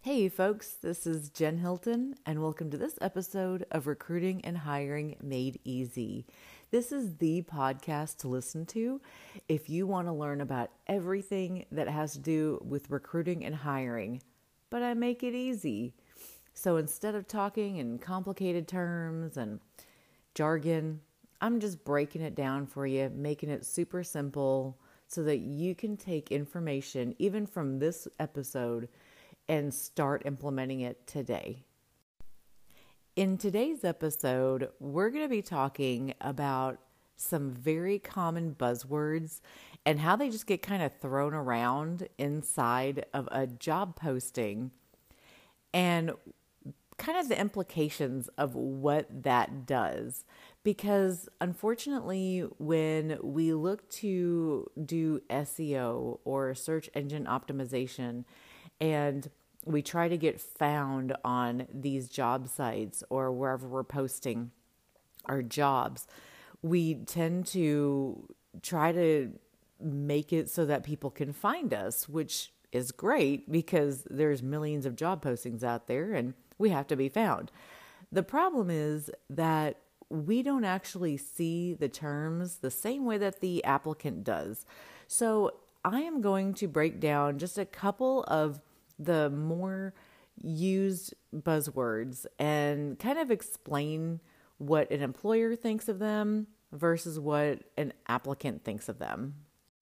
Hey folks, this is Jen Hilton, and welcome to this episode of Recruiting and Hiring Made Easy. This is the podcast to listen to if you want to learn about everything that has to do with recruiting and hiring, but I make it easy. So instead of talking in complicated terms and jargon, I'm just breaking it down for you, making it super simple so that you can take information, even from this episode, and start implementing it today. In today's episode, we're going to be talking about some very common buzzwords and how they just get kind of thrown around inside of a job posting and kind of the implications of what that does. Because unfortunately, when we look to do SEO or search engine optimization, and we try to get found on these job sites or wherever we're posting our jobs, we tend to try to make it so that people can find us, which is great because there's millions of job postings out there and we have to be found. The problem is that we don't actually see the terms the same way that the applicant does. So I am going to break down just a couple of the more used buzzwords and kind of explain what an employer thinks of them versus what an applicant thinks of them.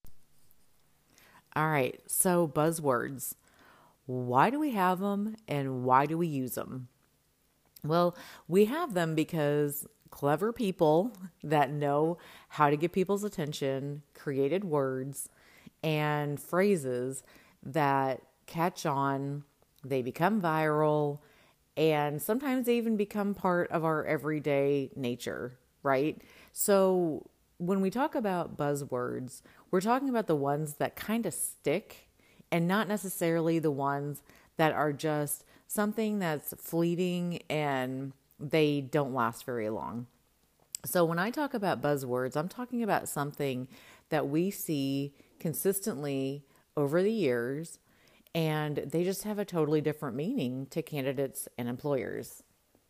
All right, so buzzwords. Why do we have them and why do we use them? Well, we have them because clever people that know how to get people's attention created words and phrases that catch on, they become viral, and sometimes they even become part of our everyday nature, right? So when we talk about buzzwords, we're talking about the ones that kind of stick and not necessarily the ones that are just something that's fleeting and they don't last very long. So when I talk about buzzwords, I'm talking about something that we see consistently over the years, and they just have a totally different meaning to candidates and employers.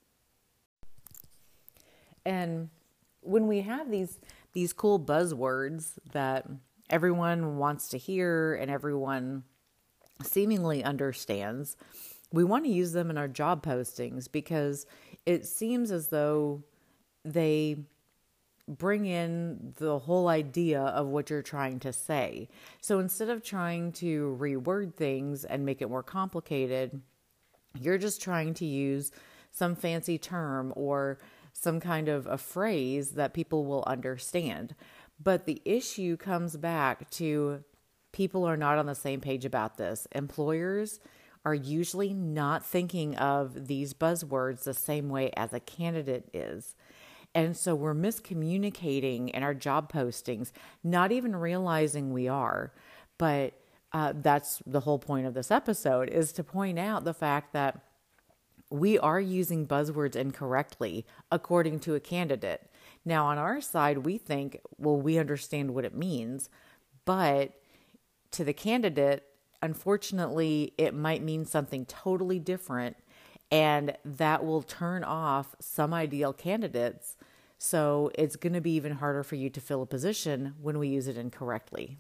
And when we have these cool buzzwords that everyone wants to hear and everyone seemingly understands, we want to use them in our job postings because it seems as though they bring in the whole idea of what you're trying to say. So instead of trying to reword things and make it more complicated, you're just trying to use some fancy term or some kind of a phrase that people will understand. But the issue comes back to people are not on the same page about this. Employers are usually not thinking of these buzzwords the same way as a candidate is. And so we're miscommunicating in our job postings, not even realizing we are. But that's the whole point of this episode, is to point out the fact that we are using buzzwords incorrectly according to a candidate. Now, on our side, we think, well, we understand what it means. But to the candidate, unfortunately, it might mean something totally different. And that will turn off some ideal candidates. So it's going to be even harder for you to fill a position when we use it incorrectly.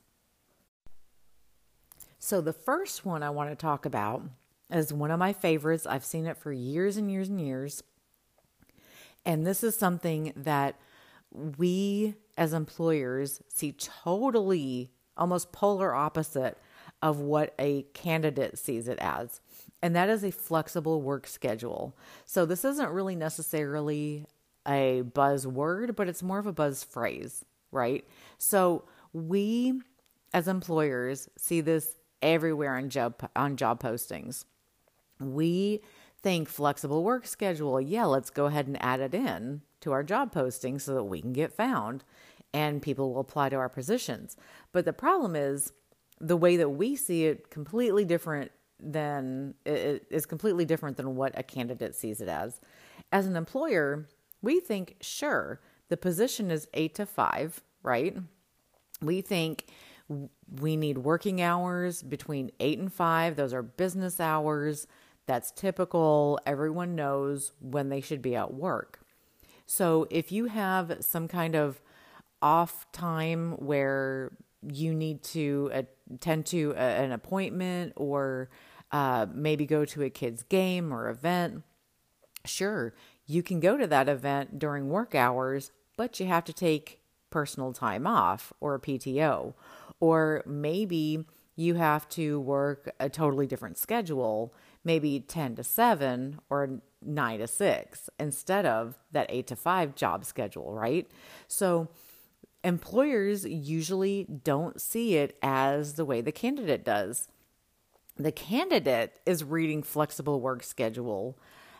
So the first one I want to talk about is one of my favorites. I've seen it for years and years and years. And this is something that we as employers see totally almost polar opposite of what a candidate sees it as. And that is a flexible work schedule. So this isn't really necessarily a buzzword, but it's more of a buzz phrase, right? So we as employers see this everywhere on job postings. We think flexible work schedule. Yeah, let's go ahead and add it in to our job posting so that we can get found and people will apply to our positions. But the problem is the way that we see it completely different than it is completely different than what a candidate sees it as. As an employer, we think, sure, the position is 8 to 5, right? We think We need working hours between 8 and 5. Those are business hours. That's typical. Everyone knows when they should be at work. So if you have some kind of off time where you need to attend to an appointment or maybe go to a kid's game or event, sure, you can go to that event during work hours, but you have to take personal time off or a PTO. Or maybe you have to work a totally different schedule, maybe 10 to 7 or 9 to 6 instead of that 8 to 5 job schedule, right? So employers usually don't see it as the way the candidate does. The candidate is reading flexible work schedule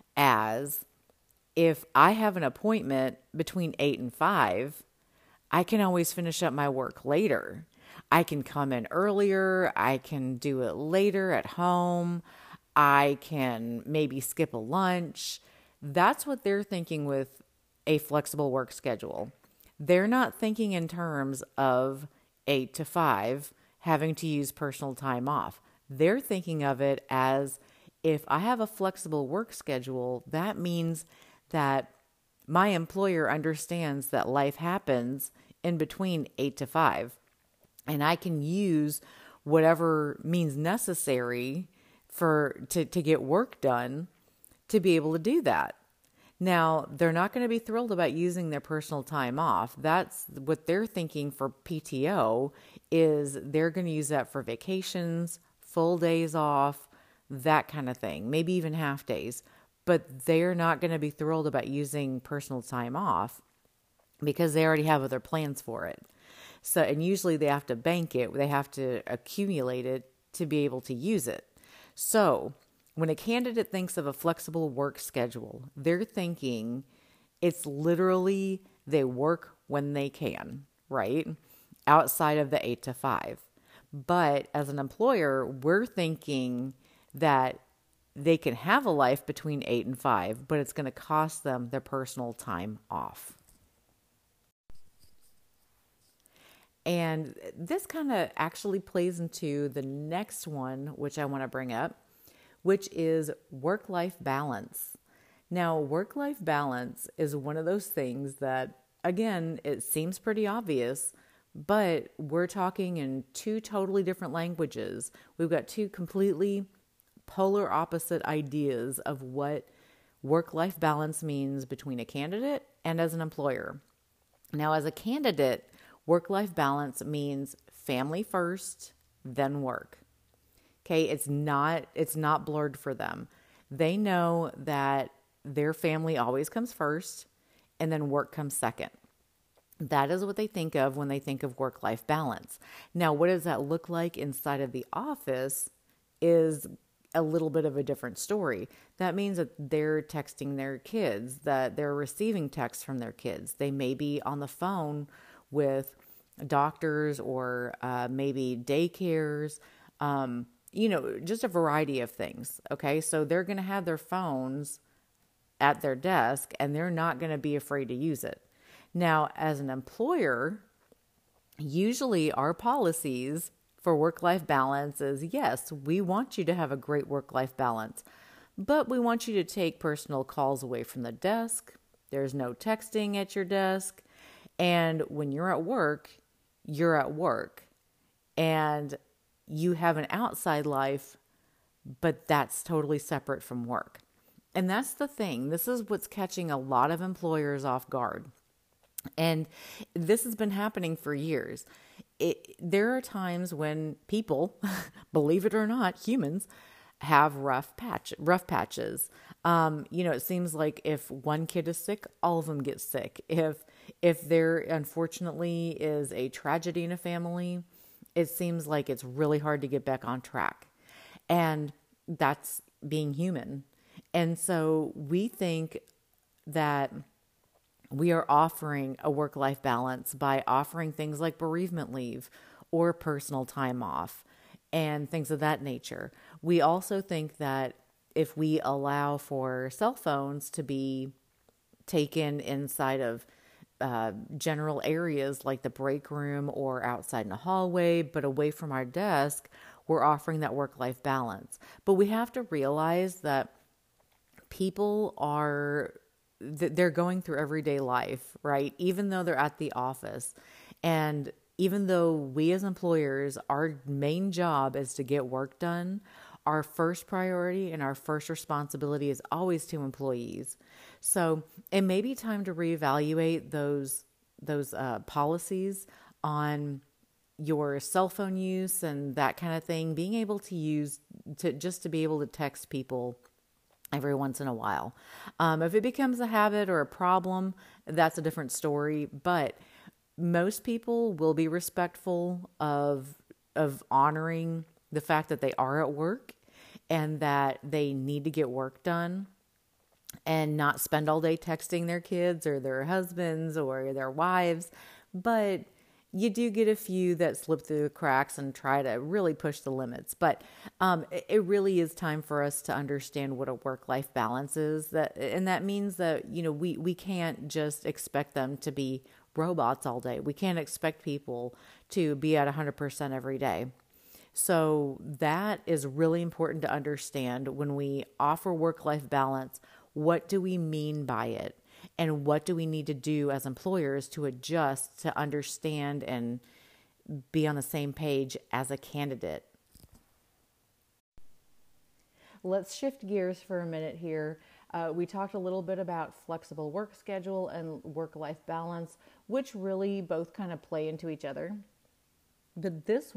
as, if I have an appointment between 8 and 5, I can always finish up my work later. I can come in earlier. I can do it later at home. I can maybe skip a lunch. That's what they're thinking with a flexible work schedule. They're not thinking in terms of 8 to 5, having to use personal time off. They're thinking of it as, if I have a flexible work schedule, that means that my employer understands that life happens in between 8 to 5, and I can use whatever means necessary to get work done to be able to do that. Now, they're not going to be thrilled about using their personal time off. That's what they're thinking for PTO, is they're going to use that for vacations, full days off, that kind of thing, maybe even half days. But they're not going to be thrilled about using personal time off because they already have other plans for it. So, and usually they have to bank it, they have to accumulate it to be able to use it. So when a candidate thinks of a flexible work schedule, they're thinking it's literally they work when they can, right? Outside of the 8 to 5. But as an employer, we're thinking that they can have a life between 8 and 5, but it's going to cost them their personal time off. And this kind of actually plays into the next one, which I want to bring up, which is work-life balance. Now, work-life balance is one of those things that, again, it seems pretty obvious, but we're talking in two totally different languages. We've got two completely polar opposite ideas of what work-life balance means between a candidate and as an employer. Now, as a candidate, work-life balance means family first, then work. Okay, it's not blurred for them. They know that their family always comes first and then work comes second. That is what they think of when they think of work-life balance. Now, what does that look like inside of the office is a little bit of a different story. That means that they're texting their kids, that they're receiving texts from their kids. They may be on the phone with doctors or maybe daycares, just a variety of things. Okay, so they're going to have their phones at their desk and they're not going to be afraid to use it. Now, as an employer, usually our policies for work-life balance is, yes, we want you to have a great work-life balance, but we want you to take personal calls away from the desk. There's no texting at your desk. And when you're at work, you're at work. And you have an outside life, but that's totally separate from work. And that's the thing. This is what's catching a lot of employers off guard. And this has been happening for years. There are times when people, believe it or not, humans, have rough patches. It seems like if one kid is sick, all of them get sick. If there unfortunately is a tragedy in a family, it seems like it's really hard to get back on track. And that's being human. And so we think that we are offering a work-life balance by offering things like bereavement leave or personal time off and things of that nature. We also think that if we allow for cell phones to be taken inside of general areas like the break room or outside in a hallway, but away from our desk, we're offering that work-life balance. But we have to realize that people they're going through everyday life, right? Even though they're at the office. And even though we as employers, our main job is to get work done, our first priority and our first responsibility is always to employees. So it may be time to reevaluate those policies on your cell phone use and that kind of thing, being able to use to be able to text people every once in a while. If it becomes a habit or a problem, that's a different story. But most people will be respectful of honoring the fact that they are at work and that they need to get work done and not spend all day texting their kids or their husbands or their wives. But you do get a few that slip through the cracks and try to really push the limits. But it really is time for us to understand what a work-life balance is. And that means that, we can't just expect them to be robots all day. We can't expect people to be at 100% every day. So that is really important to understand when we offer work-life balance. What do we mean by it? And what do we need to do as employers to adjust to understand and be on the same page as a candidate? Let's shift gears for a minute here. We talked a little bit about flexible work schedule and work-life balance, which really both kind of play into each other. But this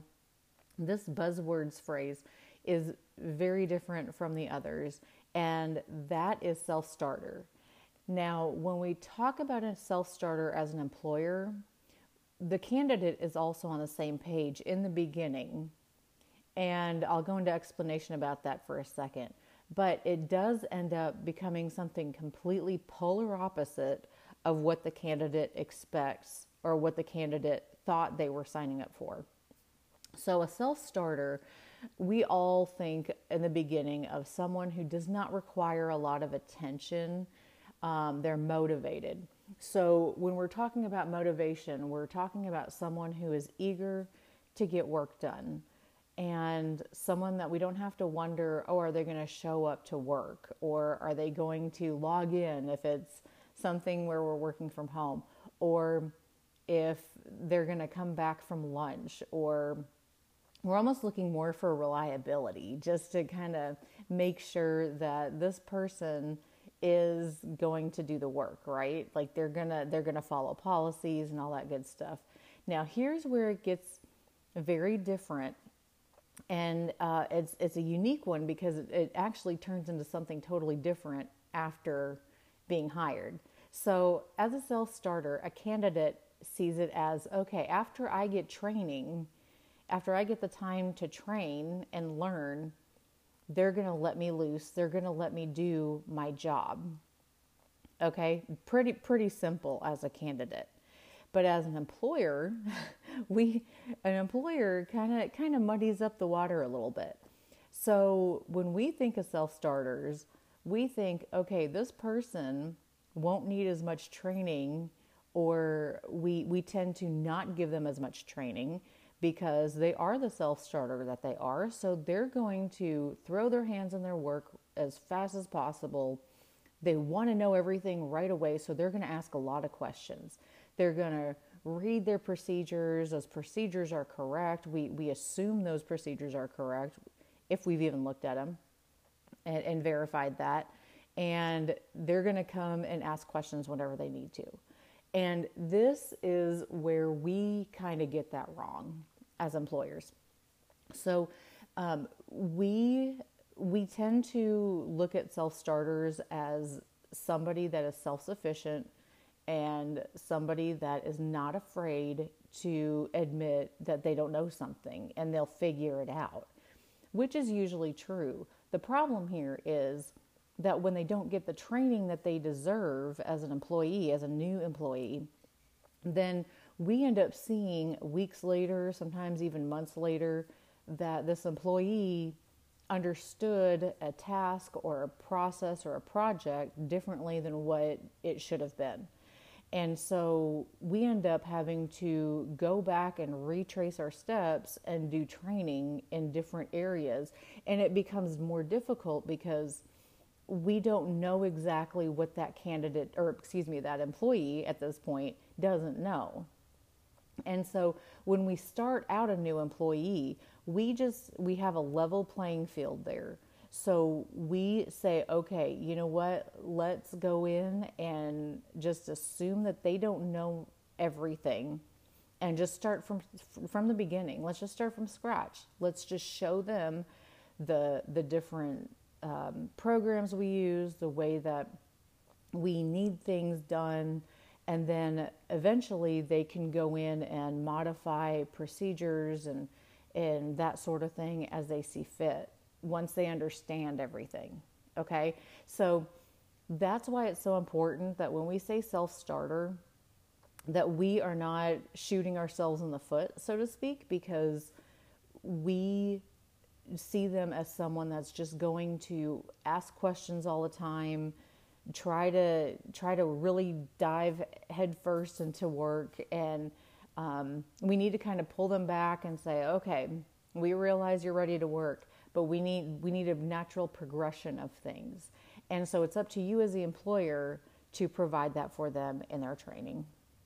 buzzwords phrase is very different from the others, and that is self-starter. Now, when we talk about a self-starter as an employer, the candidate is also on the same page in the beginning. And I'll go into explanation about that for a second. But it does end up becoming something completely polar opposite of what the candidate expects or what the candidate thought they were signing up for. So a self-starter, we all think in the beginning of someone who does not require a lot of attention. They're motivated. So when we're talking about motivation, we're talking about someone who is eager to get work done and someone that we don't have to wonder, are they going to show up to work, or are they going to log in if it's something where we're working from home, or if they're going to come back from lunch, or we're almost looking more for reliability, just to kind of make sure that this person is going to do the work, right? Like they're gonna follow policies and all that good stuff. Now, here's where it gets very different, and it's a unique one because it actually turns into something totally different after being hired. So, as a self-starter, a candidate sees it as, okay, after I get training, after I get the time to train and learn, they're going to let me loose. They're going to let me do my job. Okay? Pretty simple as a candidate. But as an employer, an employer kind of muddies up the water a little bit. So when we think of self-starters, we think, okay, this person won't need as much training, or we tend to not give them as much training because they are the self-starter that they are. So they're going to throw their hands in their work as fast as possible. They want to know everything right away, so they're going to ask a lot of questions. They're going to read their procedures. Those procedures are correct. We assume those procedures are correct if we've even looked at them and verified that. And they're going to come and ask questions whenever they need to. And this is where we kind of get that wrong as employers. So we tend to look at self-starters as somebody that is self-sufficient and somebody that is not afraid to admit that they don't know something and they'll figure it out, which is usually true. The problem here is that when they don't get the training that they deserve as an employee, as a new employee, then we end up seeing weeks later, sometimes even months later, that this employee understood a task or a process or a project differently than what it should have been. And so we end up having to go back and retrace our steps and do training in different areas. And it becomes more difficult because we don't know exactly what that candidate, or excuse me, that employee at this point doesn't know. And so when we start out a new employee, we have a level playing field there. So we say, okay, you know what? Let's go in and just assume that they don't know everything and just start from the beginning. Let's just start from scratch. Let's just show them the different programs we use, the way that we need things done, and then eventually they can go in and modify procedures and that sort of thing as they see fit once they understand everything. Okay, so that's why it's so important that when we say self-starter, that we are not shooting ourselves in the foot, so to speak, because we see them as someone that's just going to ask questions all the time, try to really dive headfirst into work, and we need to kind of pull them back and say, okay, we realize you're ready to work, but we need a natural progression of things. And so it's up to you as the employer to provide that for them in their training.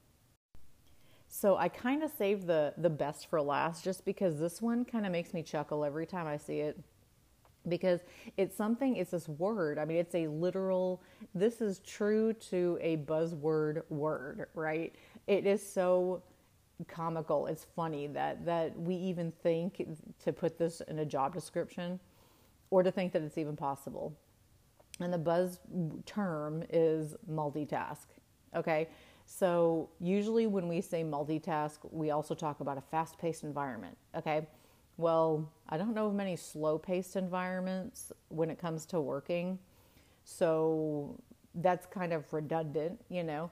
So I kind of saved the best for last, just because this one kind of makes me chuckle every time I see it, because it's this word. I mean, it's a literal, this is true to a buzzword word, right? It is so comical. It's funny that we even think to put this in a job description, or to think that it's even possible. And the buzz term is multitask. Okay. So usually when we say multitask, we also talk about a fast-paced environment. Okay. Well, I don't know of many slow-paced environments when it comes to working. So that's kind of redundant,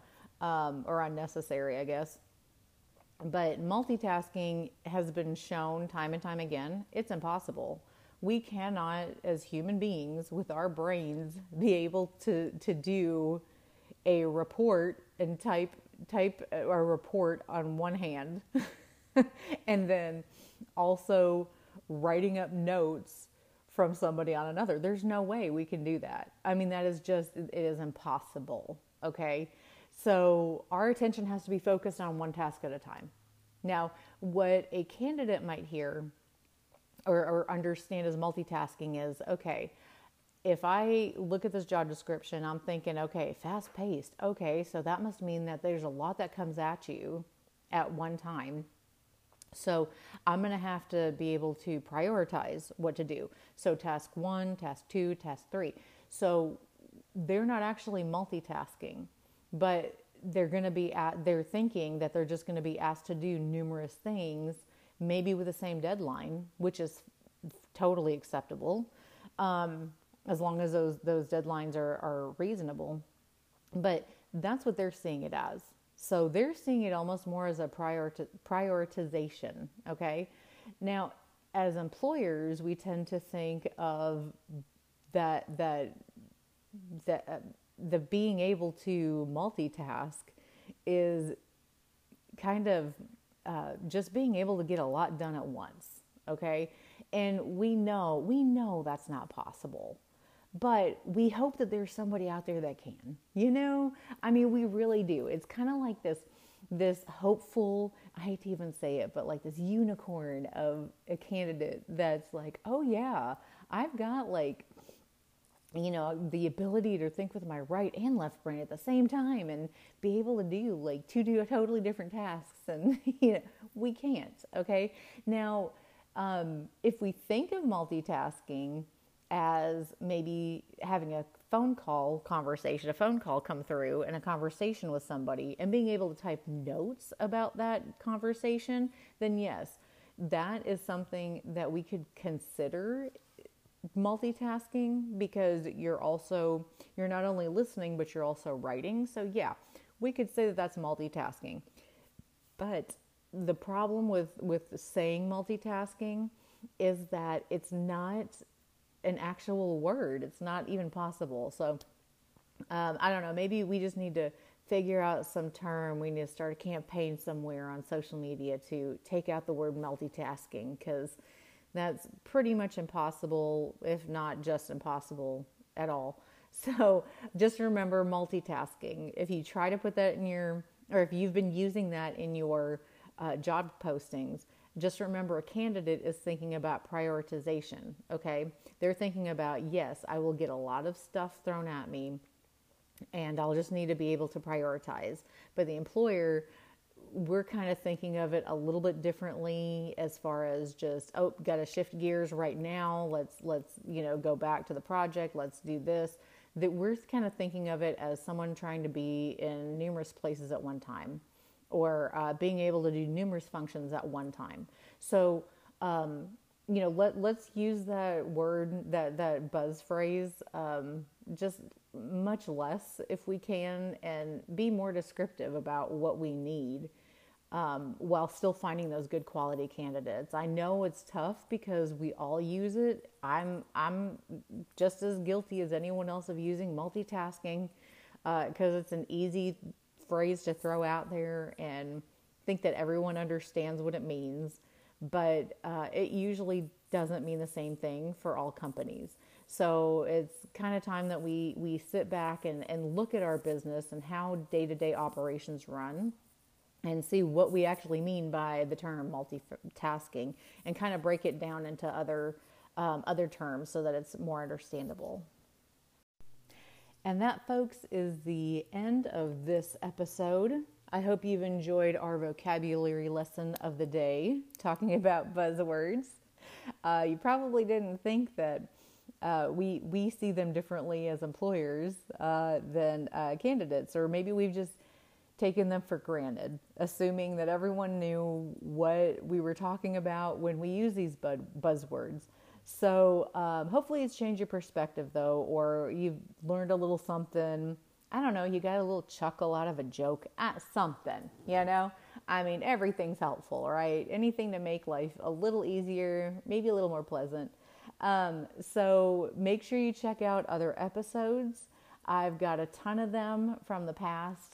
or unnecessary, I guess. But multitasking has been shown time and time again. It's impossible. We cannot, as human beings, with our brains, be able to do a report and type a report on one hand and then also writing up notes from somebody on another. There's no way we can do that. I mean, it is impossible. Okay. So our attention has to be focused on one task at a time. Now, what a candidate might hear or understand as multitasking is, okay, if I look at this job description, I'm thinking, okay, fast paced. Okay, so that must mean that there's a lot that comes at you at one time. So I'm going to have to be able to prioritize what to do. So task 1, task 2, task 3. So they're not actually multitasking, but they're thinking that they're just going to be asked to do numerous things, maybe with the same deadline, which is totally acceptable. As long as those deadlines are reasonable. But that's what they're seeing it as. So they're seeing it almost more as a prioritization, okay? Now, as employers, we tend to think of the being able to multitask is kind of just being able to get a lot done at once, okay? And we know that's not possible. But we hope that there's somebody out there that can, I mean, we really do. It's kind of like this hopeful, I hate to even say it, but like this unicorn of a candidate that's like, oh yeah, I've got the ability to think with my right and left brain at the same time and be able to do two totally different tasks. And, we can't. Okay. Now, if we think of multitasking as maybe having a phone call come through and a conversation with somebody and being able to type notes about that conversation, then yes, that is something that we could consider multitasking, because you're not only listening, but you're also writing. So yeah, we could say that that's multitasking. But the problem with saying multitasking is that it's not an actual word. It's not even possible. So I don't know, maybe we just need to figure out some term. We need to start a campaign somewhere on social media to take out the word multitasking, because that's pretty much impossible, if not just impossible at all. So just remember multitasking. If you try to put that in your, or if you've been using that in your job postings, just remember a candidate is thinking about prioritization, okay? They're thinking about, yes, I will get a lot of stuff thrown at me and I'll just need to be able to prioritize. But the employer, we're kind of thinking of it a little bit differently, as far as just, oh, got to shift gears right now. Let's go back to the project. Let's do this. That we're kind of thinking of it as someone trying to be in numerous places at one time, or being able to do numerous functions at one time. So, let's use that word, that buzz phrase, just much less if we can, and be more descriptive about what we need, while still finding those good quality candidates. I know it's tough because we all use it. I'm just as guilty as anyone else of using multitasking, because it's an easy phrase to throw out there and think that everyone understands what it means, but it usually doesn't mean the same thing for all companies. So it's kind of time that we sit back and look at our business and how day-to-day operations run, and see what we actually mean by the term multitasking, and kind of break it down into other terms so that it's more understandable. And that, folks, is the end of this episode. I hope you've enjoyed our vocabulary lesson of the day, talking about buzzwords. You probably didn't think that we see them differently as employers than candidates, or maybe we've just taken them for granted, assuming that everyone knew what we were talking about when we use these buzzwords. So hopefully it's changed your perspective, though, or you've learned a little something. I don't know, you got a little chuckle out of a joke at something, I mean, everything's helpful, right? Anything to make life a little easier, maybe a little more pleasant. So make sure you check out other episodes. I've got a ton of them from the past.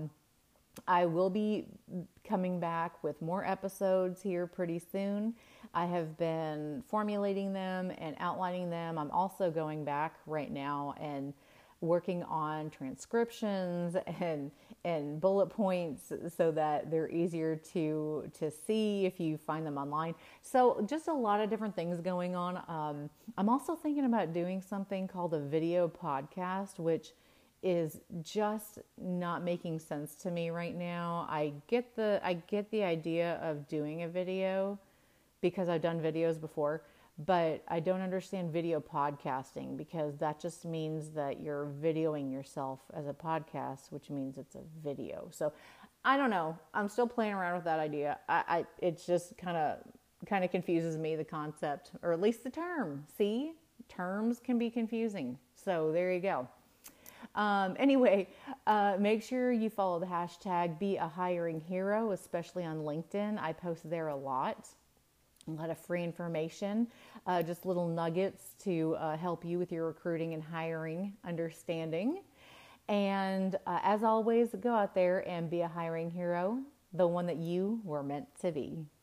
I will be coming back with more episodes here pretty soon. I have been formulating them and outlining them. I'm also going back right now and working on transcriptions and bullet points so that they're easier to see if you find them online. So just a lot of different things going on. I'm also thinking about doing something called a video podcast, which is just not making sense to me right now. I get the idea of doing a video because I've done videos before, but I don't understand video podcasting, because that just means that you're videoing yourself as a podcast, which means it's a video. So I don't know. I'm still playing around with that idea. It's just kind of confuses me, the concept, or at least the term. See, terms can be confusing. So there you go. Anyway, make sure you follow the hashtag #BeAHiringHero, especially on LinkedIn. I post there a lot of free information, just little nuggets to help you with your recruiting and hiring understanding. And as always, go out there and be a hiring hero, the one that you were meant to be.